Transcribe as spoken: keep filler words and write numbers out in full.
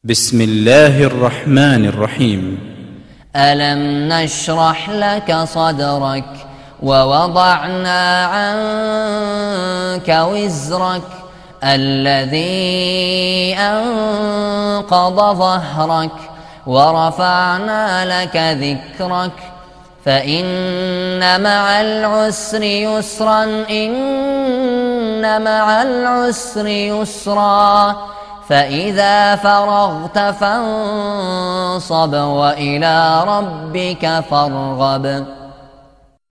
بسم الله الرحمن الرحيم. ألم نشرح لك صدرك ووضعنا عنك وزرك الذي أنقض ظهرك ورفعنا لك ذكرك فإن مع العسر يسرا إن مع العسر يسرا فإذا فرغت فانصب وإلى ربك فارغب.